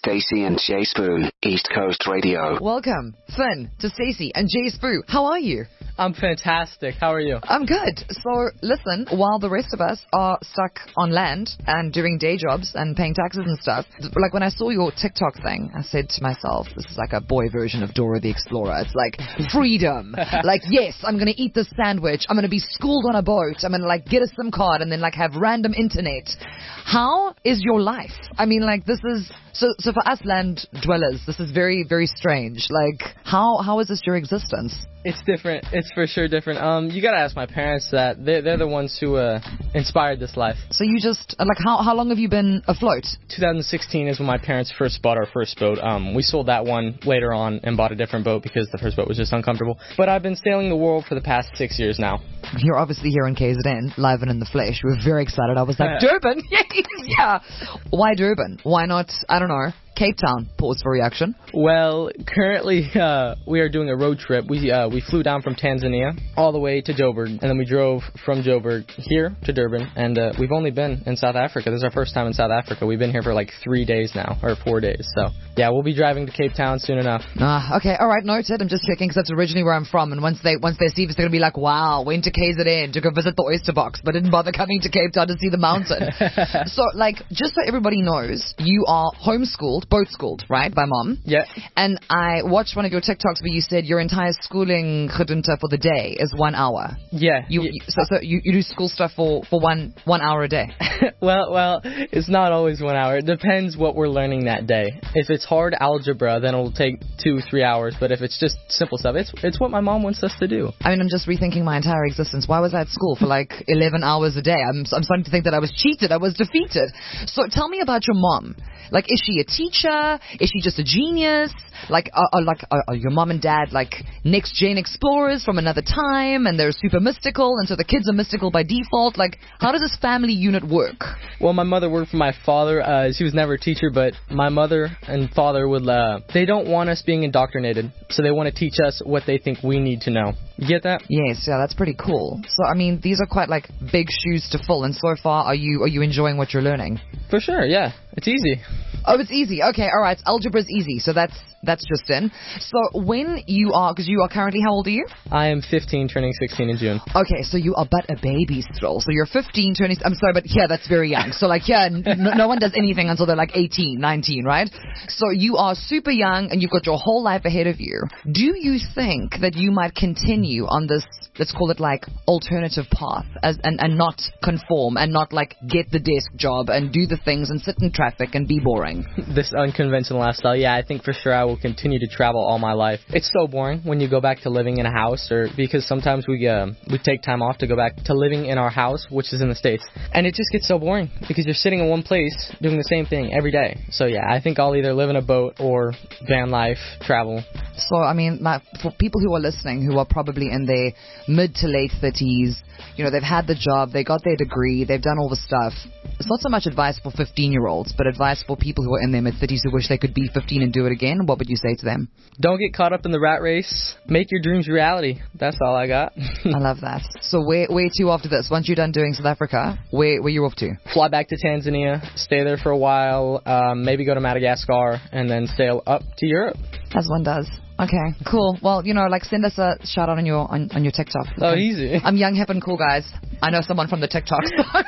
Stacey and Jay Spoon, East Coast Radio. Welcome, Finn, to Stacey and Jay Spoon. How are you? I'm fantastic. How are you? I'm good. So, listen, while the rest of us are stuck on land and doing day jobs and paying taxes and stuff, like when I saw your TikTok thing, I said to myself, this is like a boy version of Dora the Explorer. It's like freedom. Like, yes, I'm going to eat this sandwich. I'm going to be schooled on a boat. I'm going to like get a SIM card and then like have random internet. How is your life? I mean, like this is, so for us land dwellers, this is very, very strange. Like, how is this your existence? It's different. It's for sure different. You gotta ask my parents that. They're the ones who inspired this life. So you just, like, how long have you been afloat? 2016 is when my parents first bought our first boat. We sold that one later on and bought a different boat because the first boat was just uncomfortable. But I've been sailing the world for the past 6 years now. You're obviously here in KZN, live and in the flesh. We were very excited. I was like, Durban? Yeah. Why Durban? Why not, I don't know, Cape Town? Pause for reaction. Well, currently we are doing a road trip. We flew down from Tanzania all the way to Joburg, and then we drove from Joburg here to Durban, and we've only been in South Africa. This is our first time in South Africa. We've been here for like 3 days now, or 4 days. So, yeah, we'll be driving to Cape Town soon enough. Okay, all right, noted. I'm just checking because that's originally where I'm from, and once they see this, they're going to be like, wow, went to KZN to go visit the oyster box, but didn't bother coming to Cape Town to see the mountain. So, like, just so everybody knows, you are homeschooled, boat schooled, right, by mom? Yeah. And I watched one of your TikToks where you said your entire schooling gedunte for the day is 1 hour. Yeah. So you do school stuff for one hour a day. Well, it's not always 1 hour. It depends what we're learning that day. If it's hard algebra, then it'll take 2-3 hours. But if it's just simple stuff, it's what my mom wants us to do. I mean, I'm just rethinking my entire existence. Why was I at school for like 11 hours a day? I'm starting to think that I was cheated. I was defeated. So tell me about your mom. Like, is she a teacher? Is she just a genius? Like, are your mom and dad like next-gen explorers from another time, and they're super mystical, and so the kids are mystical by default? Like, how does this family unit work? Well, my mother worked for my father. She was never a teacher, but my mother and father would, they don't want us being indoctrinated, so they want to teach us what they think we need to know. You get that? Yes, yeah, that's pretty cool. So, I mean, these are quite like big shoes to fill, and so far, are you enjoying what you're learning? For sure, yeah. It's easy. Oh, it's easy. Okay, all right. Algebra's easy, so that's just in. So when you are, because you are currently, how old are you? I am 15, turning 16 in June. Okay, so you are but a baby still. So you're 15, turning, I'm sorry, but yeah, that's very young. So like, yeah, no one does anything until they're like 18, 19, right? So you are super young and you've got your whole life ahead of you. Do you think that you might continue on this, let's call it like alternative path and not conform and not like get the desk job and do the things and sit in traffic and be boring? This unconventional lifestyle, yeah, I think for sure I will continue to travel all my life. It's so boring when you go back to living in a house, or because sometimes we take time off to go back to living in our house, which is in the States, and it just gets so boring because you're sitting in one place doing the same thing every day. So yeah, I think I'll either live in a boat or van life, travel. So I mean, for people who are listening, who are probably in their mid to late 30s, you know, they've had the job, they got their degree, they've done all the stuff. It's not so much advice for 15-year-olds, but advice for people who are in their mid-30s who wish they could be 15 and do it again. What would you say to them? Don't get caught up in the rat race. Make your dreams reality. That's all I got. I love that. So where to after this? Once you're done doing South Africa, where you off to? Fly back to Tanzania, stay there for a while, maybe go to Madagascar, and then sail up to Europe. As one does. Okay, cool. Well, you know, like send us a shout out on your TikTok. Okay? Oh, easy. I'm young, hip, and cool, guys. I know someone from the TikTok.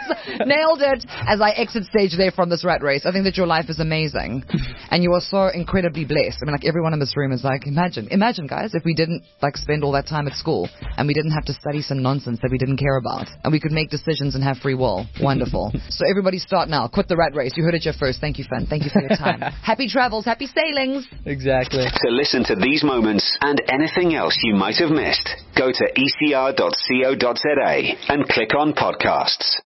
Nailed it as I exit stage there from this rat race. I think that your life is amazing. And you are so incredibly blessed. I mean, like everyone in this room is like, imagine guys, if we didn't like spend all that time at school and we didn't have to study some nonsense that we didn't care about and we could make decisions and have free will. Wonderful. So everybody start now. Quit the rat race. You heard it here first. Thank you, Finn. Thank you for your time. Happy travels. Happy sailings. Exactly. To listen to these moments and anything else you might have missed, go to ecr.co.za and click on podcasts.